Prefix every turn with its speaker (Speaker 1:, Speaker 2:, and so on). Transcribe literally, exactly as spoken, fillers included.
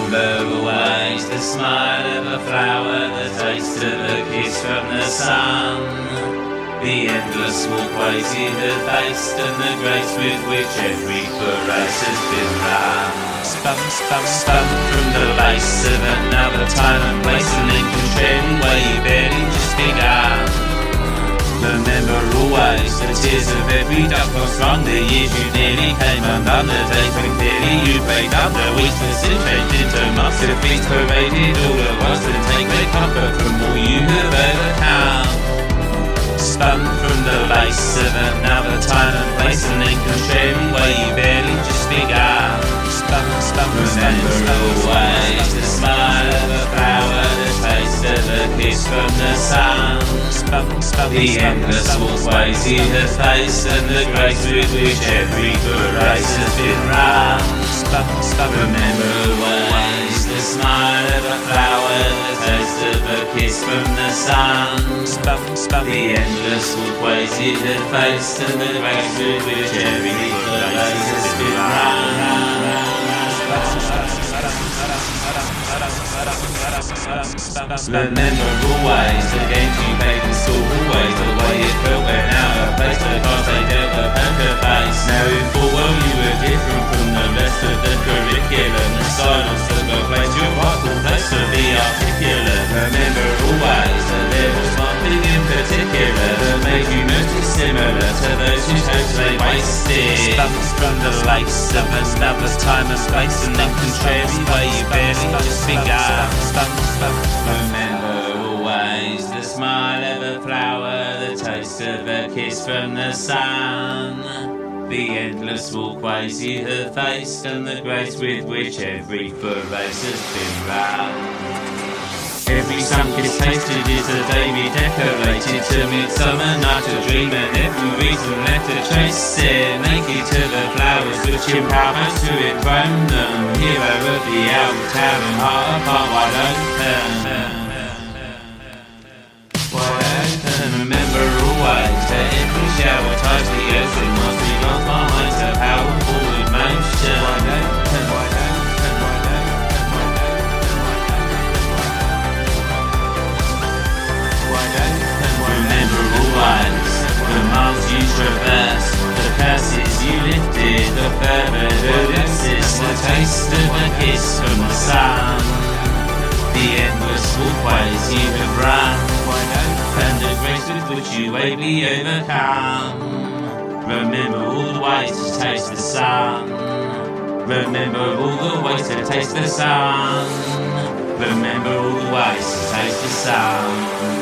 Speaker 1: Remember always the smile of a flower, the taste of a kiss from the sun, the endless walkways you have faced, and the grace with which every foot race has been run. Spun, spun, spun from the lace of another time and place, and then contrary where you barely just begun. Remember always the tears of every duck lost wrong, the years you nearly came undone, the days when clearly you played under, weeks that still changed into months, defeats paraded all at once, and take their comfort from all you have overcome. Spun from the lace of another time and place, and then contrary where you barely just begun. Spun, spun, remember spun, always the smile of a flower, the taste of a kiss from the sun, spun, spun, the endless walkways you have faced, and the grace with which every good race has been run. Spun, spun, remember always the smile of a flower, the taste of a kiss from the sun, spun, spun, the endless walkways you have faced, and the grace with which every good race has been run. Remember always the games you played in school, always the way it felt when out of place, the cards they dealt a poker face. Now in full well you were different from the rest of the curriculum, the silence that got placed your rightful place to be articulate. Remember always that there was one thing in particular that made you most dissimilar to those whose hopes they wasted. Spun from the lace of another time and space, and then contrary where you barely just begun. Spun, spun, remember always the smile of a flower, the taste of a kiss from the sun, the endless walkways you have faced, and the grace with which every foot race has been run. Every sun kiss tasted is a day redecorated to midsummer night to dream, and every reason left to trace it, naked to the flowers which empower us to enthrone them. Hero of the outer town and heart apart wide open. Wide open, remember always that every shower ties the ocean once we lost my minds to powerful emotion. Wide open, wide open. The miles you traversed, the curses you lifted, the fervent ellipsis, the taste of a kiss from the sun, the endless walkways you have run, and the grace with which you ably overcome. Remember all the ways to taste the sun. Remember all the ways to taste the sun. Remember all the ways to taste the sun.